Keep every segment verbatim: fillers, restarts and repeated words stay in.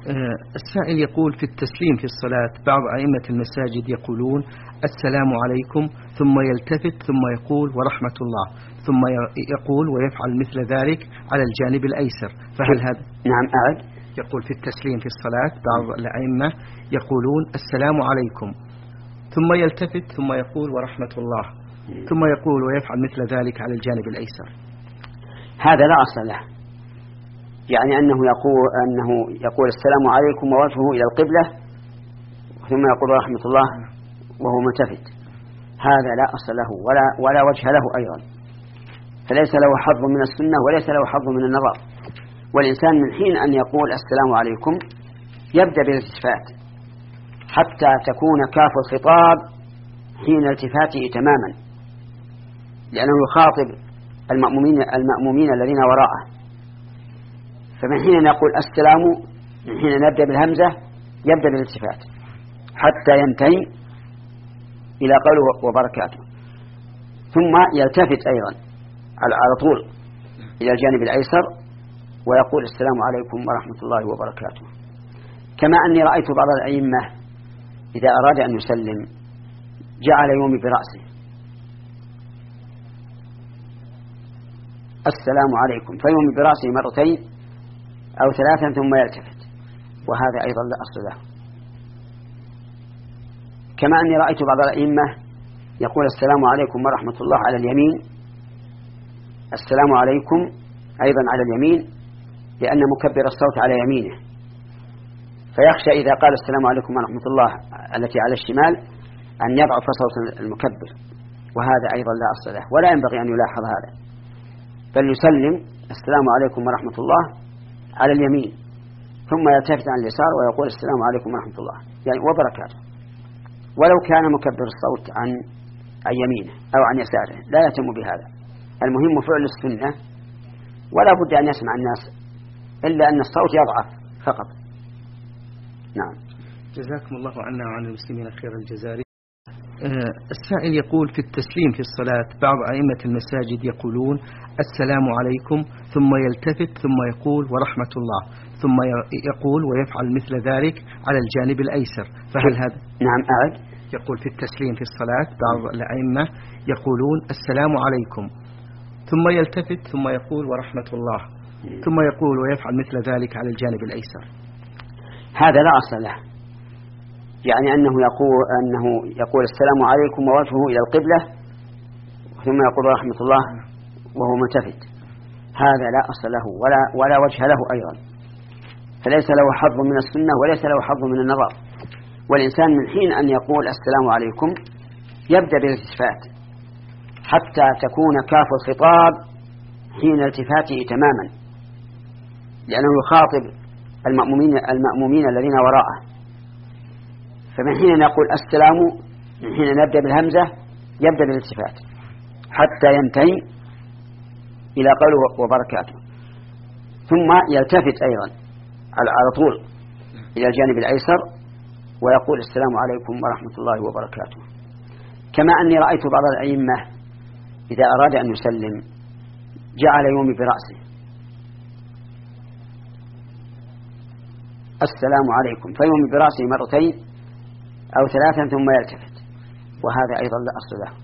السائل يقول في التسليم في الصلاة بعض أئمة المساجد يقولون السلام عليكم ثم يلتفت ثم يقول ورحمة الله ثم يقول ويفعل مثل ذلك على الجانب الأيسر، فهل هذا؟ نعم أعد. يقول في التسليم في الصلاة بعض الأئمة يقولون السلام عليكم ثم يلتفت ثم يقول ورحمة الله ثم يقول ويفعل مثل ذلك على الجانب الأيسر. هذا لا أصل له، يعني أنه يقول أنه يقول السلام عليكم ووجهه إلى القبلة ثم يقول رحمة الله وهو ملتفت، هذا لا أصل له ولا ولا وجه له أيضا، فليس له حظ من السنة وليس له حظ من النظر. والإنسان من حين أن يقول السلام عليكم يبدأ بالالتفات حتى تكون كاف الخطاب حين التفاته تماما، لأنه يخاطب المأمومين المأمومين الذين وراءه، فمن حين يقول السلام من حين نبدأ بالهمزة يبدأ بالالتفات حتى ينتهي إلى قوله وبركاته، ثم يلتفت أيضا على طول إلى الجانب الأيسر ويقول السلام عليكم ورحمة الله وبركاته. كما أني رأيت بعض الأئمة إذا أراد أن يسلم جعل يومي برأسه السلام عليكم فيومي برأسه مرتين أو ثلاثا ثم يلتفت، وهذا أيضا لا أصل له. كما أني رأيت بعض الأئمة يقول السلام عليكم ورحمة الله على اليمين، السلام عليكم أيضا على اليمين، لأن مكبر الصوت على يمينه، فيخشى إذا قال السلام عليكم ورحمة الله التي على الشمال أن يضعف صوت المكبر، وهذا أيضا لا أصل له ولا ينبغي أن يلاحظ هذا، بل يسلم السلام عليكم ورحمة الله على اليمين ثم يلتفت عن اليسار ويقول السلام عليكم ورحمة الله يعني وبركاته، ولو كان مكبر الصوت عن عن يمينه أو عن يساره لا يتم بهذا. المهم فعل السنة، ولا بد أن يسمع الناس إلا أن الصوت يضعف فقط. نعم. جزاكم الله عنا وعن المسلمين خير الجزاء. السائل يقول في التسليم في الصلاة بعض أئمة المساجد يقولون السلام عليكم ثم يلتفت ثم يقول ورحمة الله ثم يقول ويفعل مثل ذلك على الجانب الأيسر، فهل هذا؟ نعم أعد. يقول في التسليم في الصلاة بعض الأئمة يقولون السلام عليكم ثم يلتفت ثم يقول ورحمة الله ثم يقول ويفعل مثل ذلك على الجانب الأيسر. هذا لا أصل له، يعني أنه يقول أنه يقول السلام عليكم ووجهه إلى القبلة ثم يقول رحمة الله وهو ملتفت، هذا لا أصل له ولا ولا وجه له أيضا، فليس له حظ من السنة وليس له حظ من النظر. والإنسان من حين أن يقول السلام عليكم يبدأ بالالتفات حتى تكون كاف الخطاب حين التفاته تماما، لأنه يخاطب المأمومين المأمومين الذين وراءه، فمن حين يقول السلام من حين نبدأ بالهمزة يبدأ بالالتفات حتى ينتهي إلى قوله وبركاته، ثم يلتفت أيضا على طول إلى الجانب الأيسر ويقول السلام عليكم ورحمة الله وبركاته. كما أني رأيت بعض الأئمة إذا أراد أن يسلم جعل يومي برأسه السلام عليكم فيومي برأسه مرتين أو ثلاثا ثم يلتفت، وهذا أيضا لا أصل له.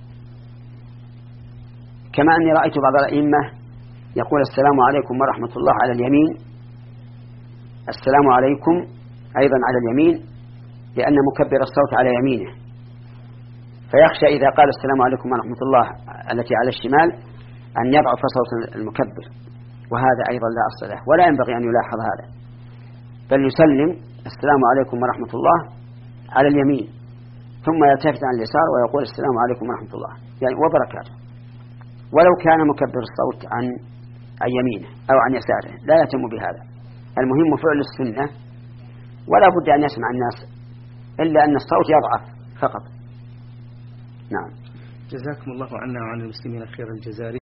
كما أني رأيت بعض الأئمة يقول السلام عليكم ورحمة الله على اليمين، السلام عليكم أيضا على اليمين، لأن مكبر الصوت على يمينه، فيخشى إذا قال السلام عليكم ورحمة الله التي على الشمال أن يضعف صوت المكبر، وهذا أيضا لا أصل له ولا ينبغي أن يلاحظ هذا، بل يسلم السلام عليكم ورحمة الله على اليمين ثم يلتفت عن اليسار ويقول السلام عليكم ورحمة الله يعني وبركاته، ولو كان مكبر الصوت عن عن يمينه أو عن يساره لا يتم بهذا. المهم فعل السنة، ولا بد أن يسمع الناس إلا أن الصوت يضعف فقط. نعم. جزاكم الله عنا وعن المسلمين خير الجزاء.